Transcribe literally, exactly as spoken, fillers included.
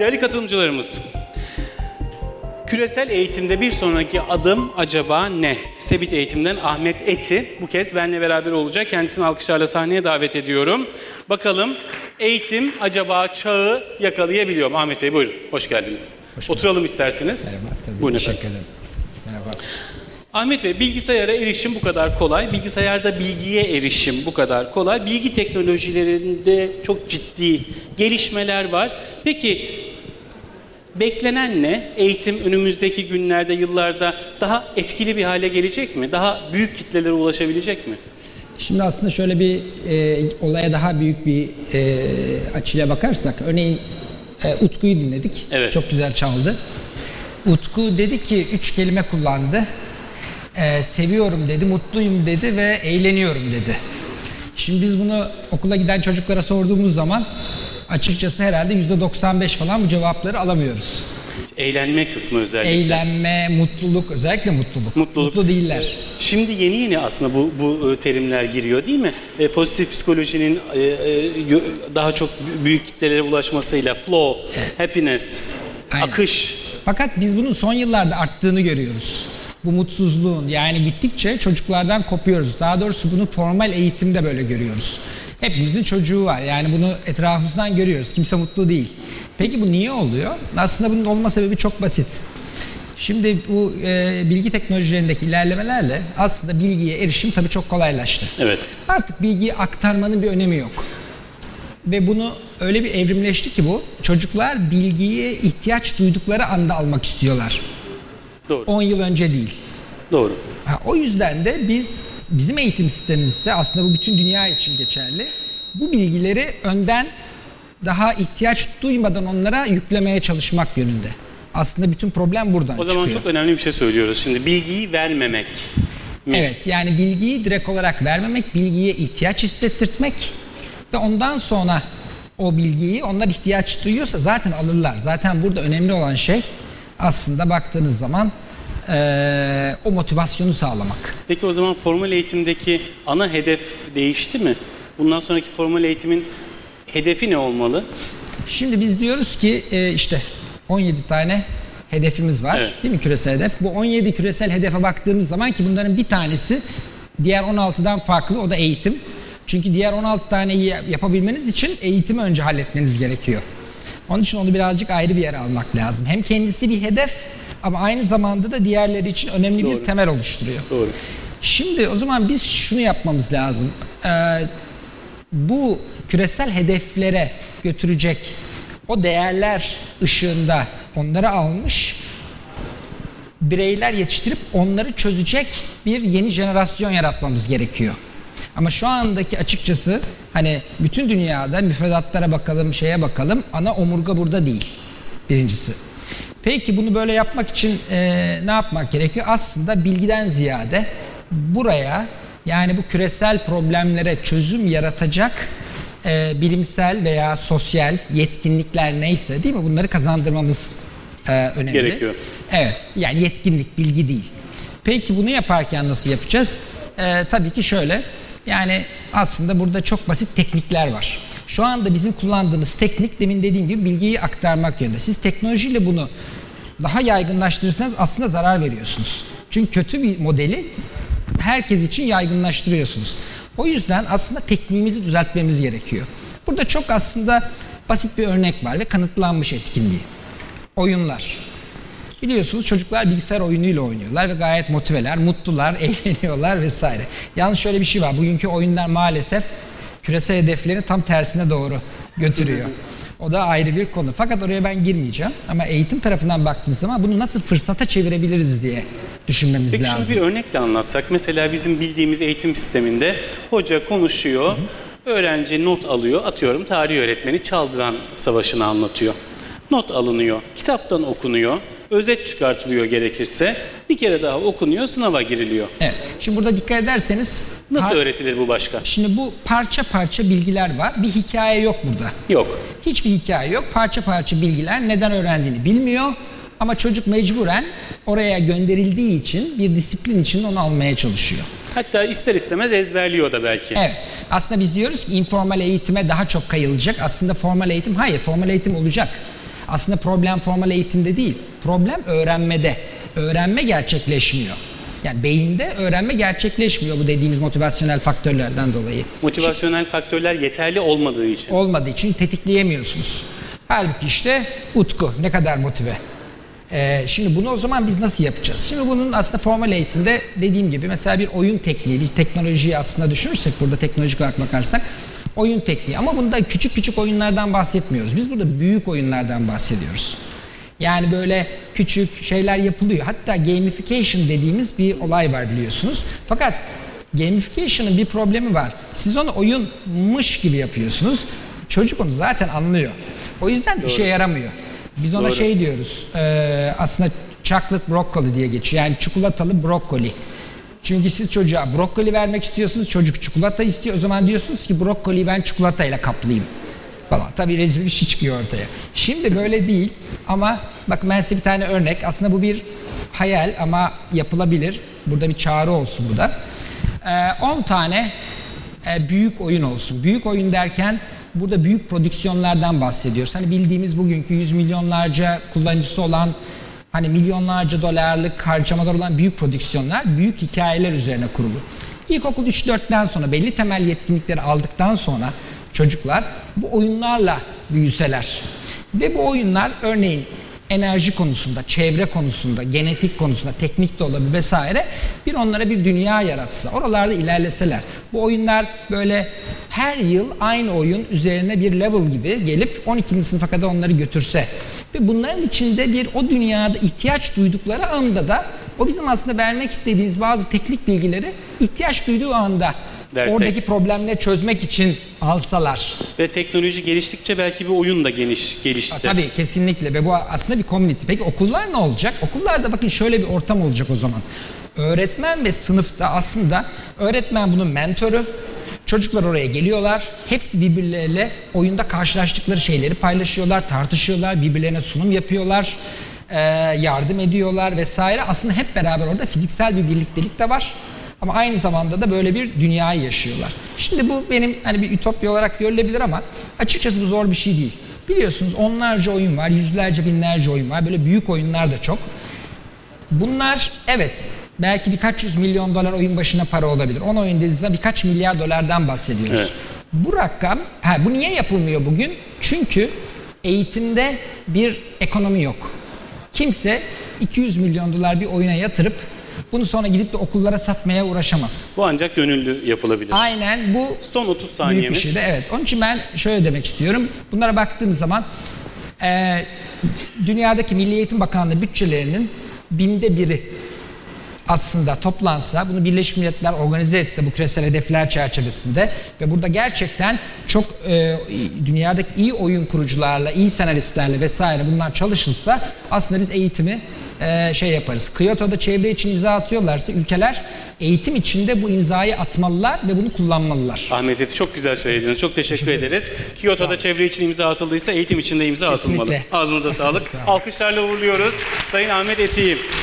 Değerli katılımcılarımız, küresel eğitimde bir sonraki adım acaba ne? Sebit Eğitim'den Ahmet Eti bu kez benimle beraber olacak. Kendisini alkışlarla sahneye davet ediyorum. Bakalım eğitim acaba çağı yakalayabiliyor mu? Ahmet Bey buyurun, hoş geldiniz. Hoş Oturalım isterseniz. Merhaba, tabii. Buyurun Teşekkür efendim. ederim. Merhaba. Ahmet Bey, bilgisayara erişim bu kadar kolay, bilgisayarda bilgiye erişim bu kadar kolay. Bilgi teknolojilerinde çok ciddi gelişmeler var. Peki, beklenen ne? Eğitim önümüzdeki günlerde, yıllarda daha etkili bir hale gelecek mi? Daha büyük kitlelere ulaşabilecek mi? Şimdi aslında şöyle bir e, olaya daha büyük bir e, açıyla bakarsak, örneğin e, Utku'yu dinledik. Evet. Çok güzel çaldı. Utku dedi ki, üç kelime kullandı. E, seviyorum dedi, mutluyum dedi ve eğleniyorum dedi. Şimdi biz bunu okula giden çocuklara sorduğumuz zaman açıkçası herhalde yüzde doksan beş falan bu cevapları alamıyoruz. Eğlenme kısmı özellikle. Eğlenme, mutluluk, özellikle mutluluk. Mutluluk. Mutlu değiller. Şimdi yeni yeni aslında bu bu terimler giriyor değil mi? E, pozitif psikolojinin e, e, daha çok büyük kitlelere ulaşmasıyla flow, evet. Happiness, Aynen. Akış. Fakat biz bunun son yıllarda arttığını görüyoruz. Bu mutsuzluğun, yani gittikçe çocuklardan kopuyoruz. Daha doğrusu bunu formal eğitimde böyle görüyoruz. Hepimizin çocuğu var. Yani bunu etrafımızdan görüyoruz. Kimse mutlu değil. Peki bu niye oluyor? Aslında bunun olma sebebi çok basit. Şimdi bu e, bilgi teknolojilerindeki ilerlemelerle aslında bilgiye erişim tabii çok kolaylaştı. Evet. Artık bilgiyi aktarmanın bir önemi yok. Ve bunu öyle bir evrimleşti ki bu, çocuklar bilgiye ihtiyaç duydukları anda almak istiyorlar. Doğru. on yıl önce değil. Doğru. Ha, o yüzden de biz, bizim eğitim sistemimizse, aslında bu bütün dünya için geçerli, bu bilgileri önden daha ihtiyaç duymadan onlara yüklemeye çalışmak yönünde. Aslında bütün problem buradan çıkıyor. O zaman çıkıyor. çok önemli bir şey söylüyoruz. Şimdi bilgiyi vermemek mi? Evet, yani bilgiyi direkt olarak vermemek, bilgiye ihtiyaç hissettirtmek ve ondan sonra o bilgiyi onlar ihtiyaç duyuyorsa zaten alırlar. Zaten burada önemli olan şey aslında baktığınız zaman ee, o motivasyonu sağlamak. Peki o zaman formal eğitimdeki ana hedef değişti mi? Bundan sonraki formal eğitimin hedefi ne olmalı? Şimdi biz diyoruz ki e, işte on yedi tane hedefimiz var, evet. Değil mi, küresel hedef? Bu on yedi küresel hedefe baktığımız zaman ki bunların bir tanesi diğer on altıdan farklı, o da eğitim. Çünkü diğer on altı taneyi yapabilmeniz için eğitimi önce halletmeniz gerekiyor. Onun için onu birazcık ayrı bir yere almak lazım. Hem kendisi bir hedef ama aynı zamanda da diğerleri için önemli Doğru. bir temel oluşturuyor. Doğru. Şimdi o zaman biz şunu yapmamız lazım. Ee, bu küresel hedeflere götürecek o değerler ışığında onları almış bireyler yetiştirip onları çözecek bir yeni jenerasyon yaratmamız gerekiyor. Ama şu andaki açıkçası hani bütün dünyada müfredatlara bakalım, şeye bakalım, ana omurga burada değil. Birincisi. Peki bunu böyle yapmak için e, ne yapmak gerekiyor? Aslında bilgiden ziyade buraya, yani bu küresel problemlere çözüm yaratacak e, bilimsel veya sosyal yetkinlikler neyse, değil mi? Bunları kazandırmamız e, önemli. Gerekiyor. Evet. Yani yetkinlik, bilgi değil. Peki bunu yaparken nasıl yapacağız? E, tabii ki şöyle. Yani aslında burada çok basit teknikler var. Şu anda bizim kullandığımız teknik, demin dediğim gibi bilgiyi aktarmak yönünde. Siz teknolojiyle bunu daha yaygınlaştırırsanız aslında zarar veriyorsunuz. Çünkü kötü bir modeli herkes için yaygınlaştırıyorsunuz. O yüzden aslında tekniğimizi düzeltmemiz gerekiyor. Burada çok aslında basit bir örnek var ve kanıtlanmış etkinliği. Oyunlar. Biliyorsunuz çocuklar bilgisayar oyunuyla oynuyorlar ve gayet motiveler, mutlular, eğleniyorlar vesaire. Yalnız şöyle bir şey var, bugünkü oyunlar maalesef küresel hedeflerini tam tersine doğru götürüyor. O da ayrı bir konu. Fakat oraya ben girmeyeceğim. Ama eğitim tarafından baktığımız zaman bunu nasıl fırsata çevirebiliriz diye düşünmemiz Peki lazım. Peki şunu bir örnekle anlatsak. Mesela bizim bildiğimiz eğitim sisteminde hoca konuşuyor, hı hı. öğrenci not alıyor. Atıyorum tarih öğretmeni Çaldıran Savaşı'nı anlatıyor. Not alınıyor, kitaptan okunuyor, özet çıkartılıyor gerekirse. Bir kere daha okunuyor, sınava giriliyor. Evet. Şimdi burada dikkat ederseniz... Nasıl par- öğretilir bu başka? Şimdi bu parça parça bilgiler var. Bir hikaye yok burada. Yok. Hiçbir hikaye yok. Parça parça bilgiler, neden öğrendiğini bilmiyor. Ama çocuk mecburen oraya gönderildiği için, bir disiplin için onu almaya çalışıyor. Hatta ister istemez ezberliyor da belki. Evet. Aslında biz diyoruz ki informal eğitime daha çok kayılacak. Aslında formal eğitim, hayır, formal eğitim olacak. Aslında problem formal eğitimde değil. Problem öğrenmede. Öğrenme gerçekleşmiyor. Yani beyinde öğrenme gerçekleşmiyor bu dediğimiz motivasyonel faktörlerden dolayı. Motivasyonel faktörler yeterli olmadığı için. Olmadığı için tetikleyemiyorsunuz. Halbuki işte utku ne kadar motive. Ee, şimdi bunu o zaman biz nasıl yapacağız? Şimdi bunun aslında formal eğitimde dediğim gibi mesela bir oyun tekniği, bir teknolojiyi aslında düşünürsek burada teknolojik olarak bakarsak oyun tekniği. Ama bunda küçük küçük oyunlardan bahsetmiyoruz. Biz burada büyük oyunlardan bahsediyoruz. Yani böyle küçük şeyler yapılıyor. Hatta gamification dediğimiz bir olay var biliyorsunuz. Fakat gamification'ın bir problemi var. Siz onu oyunmuş gibi yapıyorsunuz. Çocuk onu zaten anlıyor. O yüzden Doğru. işe yaramıyor. Biz ona Doğru. şey diyoruz. E, aslında chocolate broccoli diye geçiyor. Yani çikolatalı brokoli. Çünkü siz çocuğa brokoli vermek istiyorsunuz. Çocuk çikolata istiyor. O zaman diyorsunuz ki brokoliyi ben çikolatayla kaplayayım. Falan. Tabii rezil bir şey çıkıyor ortaya. Şimdi böyle değil ama bak ben size bir tane örnek. Aslında bu bir hayal ama yapılabilir. Burada bir çağrı olsun bu da. on tane büyük oyun olsun. Büyük oyun derken burada büyük prodüksiyonlardan bahsediyoruz. Hani bildiğimiz bugünkü yüz milyonlarca kullanıcısı olan, hani milyonlarca dolarlık harcamalar olan büyük prodüksiyonlar, büyük hikayeler üzerine kurulu. İlkokul üç dörtten sonra belli temel yetkinlikleri aldıktan sonra çocuklar bu oyunlarla büyüseler ve bu oyunlar örneğin enerji konusunda, çevre konusunda, genetik konusunda, teknik de olabilir vesaire bir onlara bir dünya yaratsa, oralarda ilerleseler. Bu oyunlar böyle her yıl aynı oyun üzerine bir level gibi gelip on ikinci sınıfa kadar onları götürse ve bunların içinde bir o dünyada ihtiyaç duydukları anda da o bizim aslında vermek istediğimiz bazı teknik bilgileri ihtiyaç duyduğu anda Dersek. Oradaki problemleri çözmek için alsalar. Ve teknoloji geliştikçe belki bir oyun da geniş, gelişse. Ha, tabii kesinlikle ve bu aslında bir community. Peki okullar ne olacak? Okullarda bakın şöyle bir ortam olacak o zaman. Öğretmen ve sınıfta aslında öğretmen bunun mentoru. Çocuklar oraya geliyorlar. Hepsi birbirleriyle oyunda karşılaştıkları şeyleri paylaşıyorlar, tartışıyorlar, birbirlerine sunum yapıyorlar, yardım ediyorlar vesaire. Aslında hep beraber orada fiziksel bir birliktelik de var. Ama aynı zamanda da böyle bir dünyayı yaşıyorlar. Şimdi bu benim hani bir ütopya olarak görülebilir ama açıkçası bu zor bir şey değil. Biliyorsunuz onlarca oyun var, yüzlerce binlerce oyun var. Böyle büyük oyunlar da çok. Bunlar evet belki birkaç yüz milyon dolar oyun başına para olabilir. on oyun dediğinizde birkaç milyar dolardan bahsediyoruz. Evet. Bu rakam, ha, bu niye yapılmıyor bugün? Çünkü eğitimde bir ekonomi yok. Kimse iki yüz milyon dolar bir oyuna yatırıp bunu sonra gidip de okullara satmaya uğraşamaz. Bu ancak gönüllü yapılabilir. Aynen bu son otuz saniyemiz. Büyük bir şey de, evet. Onun için ben şöyle demek istiyorum. Bunlara baktığım zaman e, dünyadaki Milli Eğitim Bakanlığı bütçelerinin binde biri aslında toplansa, bunu Birleşmiş Milletler organize etse bu küresel hedefler çerçevesinde ve burada gerçekten çok e, dünyadaki iyi oyun kurucularla, iyi senaristlerle vesaire bunlar çalışılsa aslında biz eğitimi e, şey yaparız. Kyoto'da çevre için imza atıyorlarsa ülkeler eğitim içinde bu imzayı atmalılar ve bunu kullanmalılar. Ahmet Eti çok güzel söylediniz. Çok teşekkür, teşekkür ederiz. Kyoto'da çevre için imza atıldıysa eğitim için de imza Kesinlikle. atılmalı. Ağzınıza sağlık. Alkışlarla uğurluyoruz Sayın Ahmet Eti'yi.